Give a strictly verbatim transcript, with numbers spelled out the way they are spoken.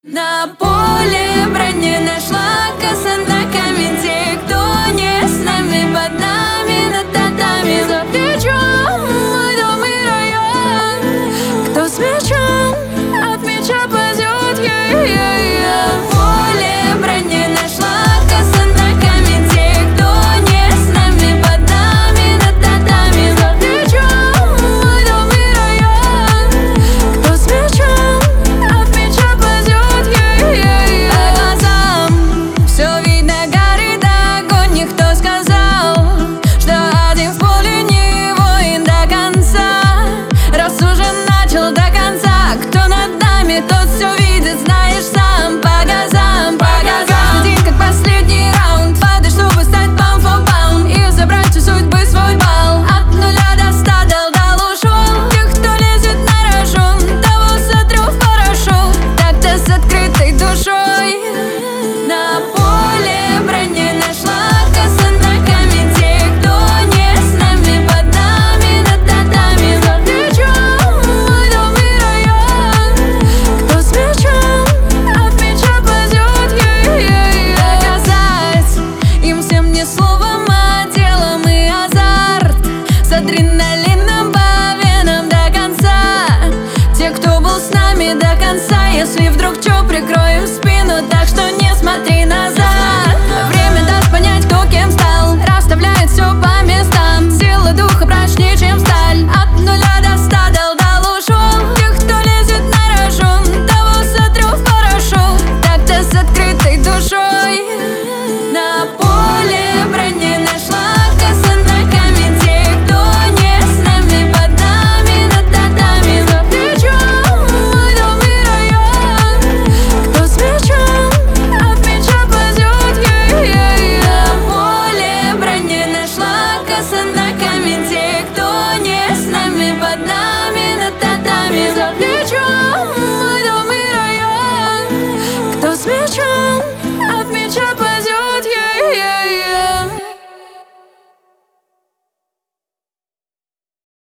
На поле брани нашла коса на камень. Те, кто не с нами, под нами, на татами. За плечом мой дом и район. Кто с мячом, от мяча пойдет. Я-я-я. Поле брани нашла коса на камень. Те, кто не с нами, под нами, на татами. За плечом мой дом и район. Кто с мячом, от мяча пойдет. Все видно, горит огонь, никто сказал, что один в поле не воин до конца. Раз уже начал до конца, кто над нами, тот все видит, знаешь сам. По газам, по газам. Каждый день как последний раунд, падай, чтобы стать pound for pound и забрать у судьбы свой балл. От нуля до ста дал, дал ушел. Тех, кто лезет на рожон, того сотру в порошок. Так-то с открытой душой. На поле брани нашла коса на камень. Те, кто не с нами, под нами, на татами. За плечом мой дом и район. Кто с мячом, от мяча пойдет. Доказать им всем не словом, а делом и азарт. С адреналином по венам до конца. Те, кто был с нами до конца, если вдруг чё, прикрой.